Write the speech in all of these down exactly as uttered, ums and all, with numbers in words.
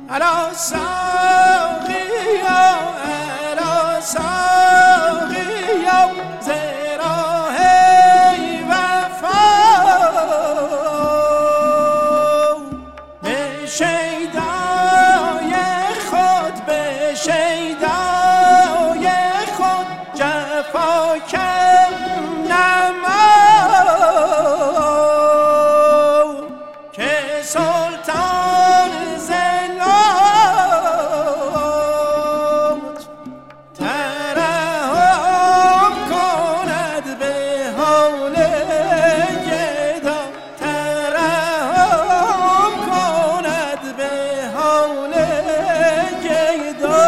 الا ساقیا الا ساقیا زیرا هی وفا به شیدای خود به شیدای خود جفا کم نما که سلطان زلات ترحم کند به حال گدا ترحم کند به حال گدا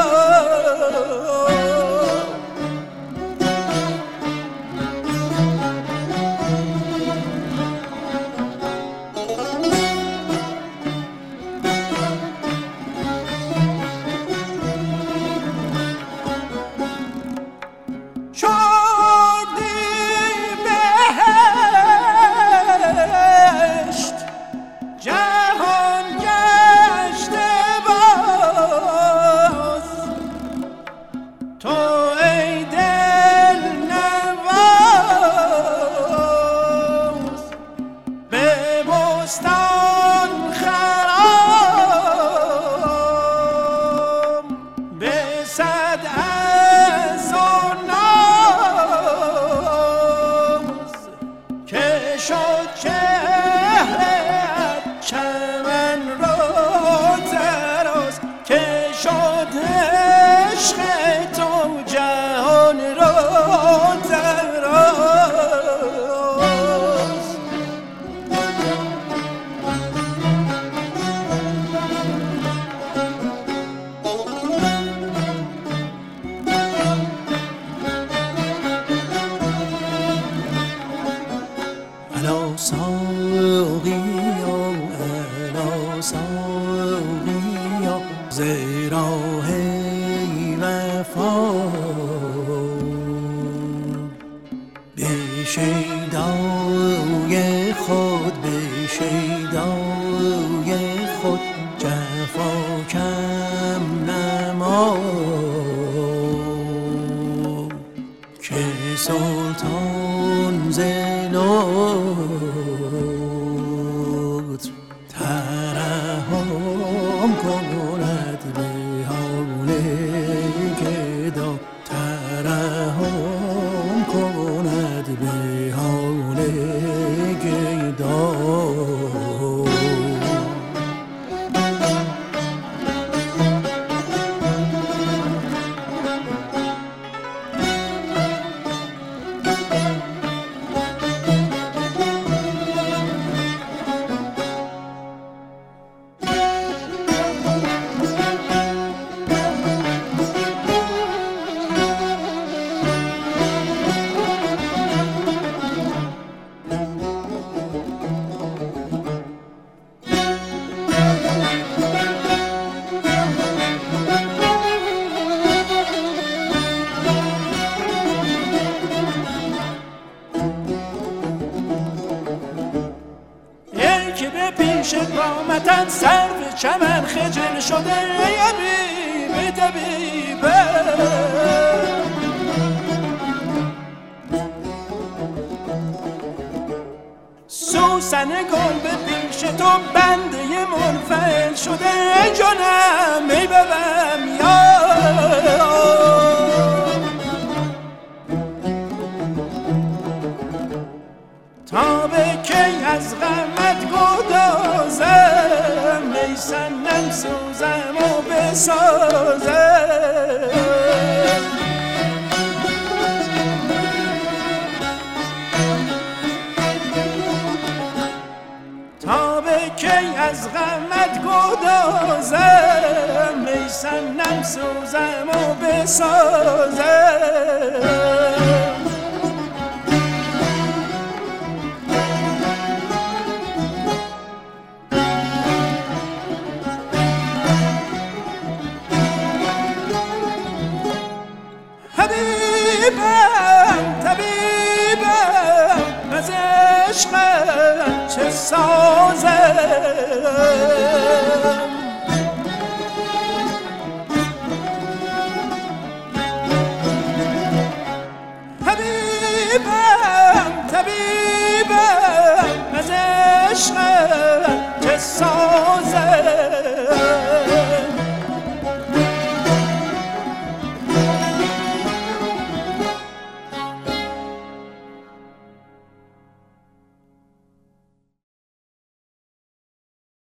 الا ساقیا الا ساقیا زیرا هی وفا به شیدای خود به شیدای خود جفا کم نما که سلطان زلات ترحم کند به حال گدا ترحم کند به حال گدا که به پیش قامتن سرو چمن خجل شده یبیب طبیبه سوسن گل به پیش تو بنده منفعل شده جانم ای ببم یا تا به کی از غمت گدازم ای صنم سوزم و بسازم تا به کی از غمت گدازم ای صنم سوزم و بسازم طبیبم طبیبم از عشقت چه سازم طبیبم طبیبم از عشق چه سازه